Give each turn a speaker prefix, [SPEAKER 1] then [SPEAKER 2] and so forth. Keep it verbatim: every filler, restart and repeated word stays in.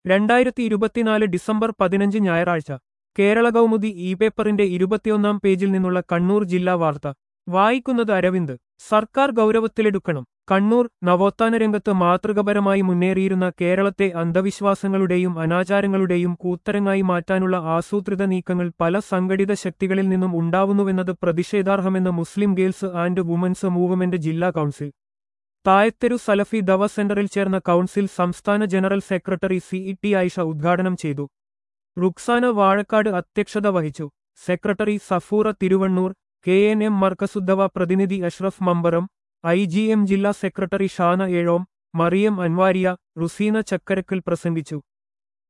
[SPEAKER 1] രണ്ടായിരത്തി ഇരുപത്തിനാല് ഡിസംബർ പതിനഞ്ച് ഞായറാഴ്ച കേരള കൗമുദി ഇ പേപ്പറിന്റെ ഇരുപത്തിയൊന്നാം പേജിൽ നിന്നുള്ള കണ്ണൂർ ജില്ലാ വാർത്ത വായിക്കുന്നത് അരവിന്ദ്. സർക്കാർ ഗൗരവത്തിലെടുക്കണം. കണ്ണൂർ. നവോത്ഥാന രംഗത്ത് മാതൃകപരമായി മുന്നേറിയിരുന്ന കേരളത്തെ അന്ധവിശ്വാസങ്ങളുടെയും അനാചാരങ്ങളുടെയും കൂത്തരങ്ങായി മാറ്റാനുള്ള ആസൂത്രിത നീക്കങ്ങൾ പല സംഘടിത ശക്തികളിൽ നിന്നും ഉണ്ടാവുന്നുവെന്നത് പ്രതിഷേധാർഹമെന്ന് Muslim girls and women's movement ജില്ലാ കൗൺസിൽ. തായത്തെരു സലഫി ദവ സെന്ററിൽ ചേർന്ന കൗൺസിൽ സംസ്ഥാന general secretary C E T Ayisha ഉദ്ഘാടനം ചെയ്തു. റുക്സാന വാഴക്കാട് അധ്യക്ഷത വഹിച്ചു. Secretary Safoora Thiruvannur, K N M Markazudawa പ്രതിനിധി Ashraf Mambaram, I G M ജില്ലാ സെക്രട്ടറി ഷാന ഏഴോം, മറിയം അൻവാരിയ, റുസീന ചക്കരക്കൽ പ്രസംഗിച്ചു.